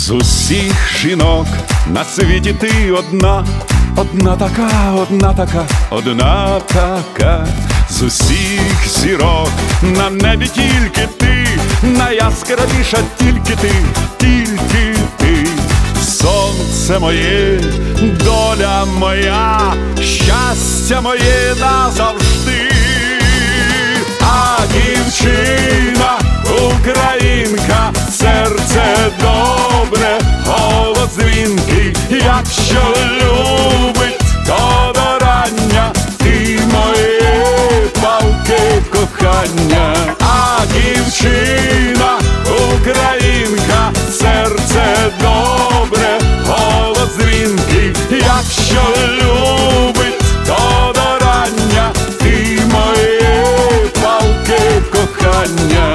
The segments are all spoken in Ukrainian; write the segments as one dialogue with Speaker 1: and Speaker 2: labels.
Speaker 1: З усіх жінок на світі ти одна, одна така, одна така, одна така. З усіх зірок на небі тільки ти, найяскравіша тільки ти, тільки ти. Сонце моє, доля моя, щастя моє назавжди. А дівчина, українка, серце добре, голос дзвінкий, якщо любить, то до рання ти моє палке кохання. А дівчина, українка, серце добре, голос дзвінкий, якщо любить, то до рання ти моє палке кохання.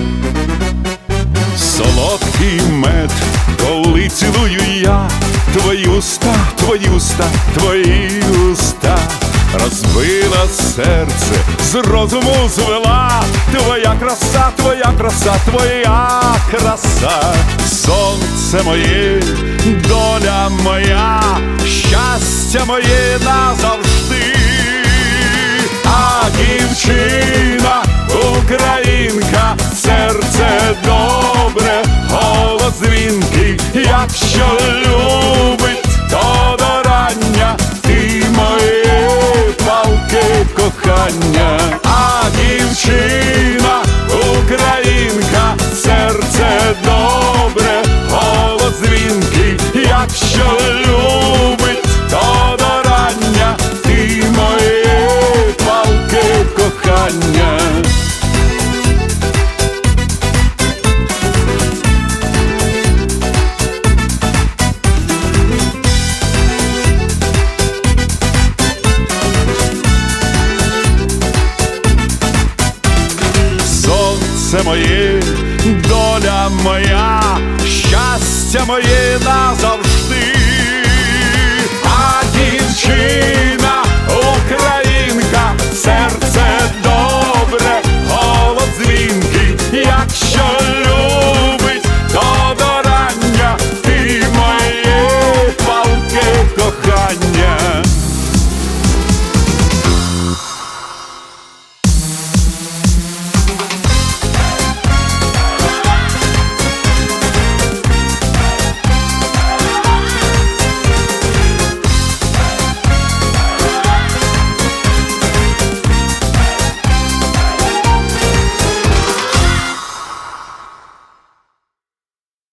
Speaker 1: Солодкий мед, коли цілую я твої уста, твої уста, твої уста. Розбила серце, з розуму звела, твоя краса, твоя краса, твоя краса. Сонце моє, доля моя, щастя моє назавжди. А дівчина, українка, серце добре, голос дзвінкий, якщо любить, то до рання ти моє палке кохання. А дівчина, українка, серце добре, голос дзвінкий, якщо любить, то до рання ти моє палке кохання. Сонце моє, доля моя, щастя моє назавжди. А дівчина,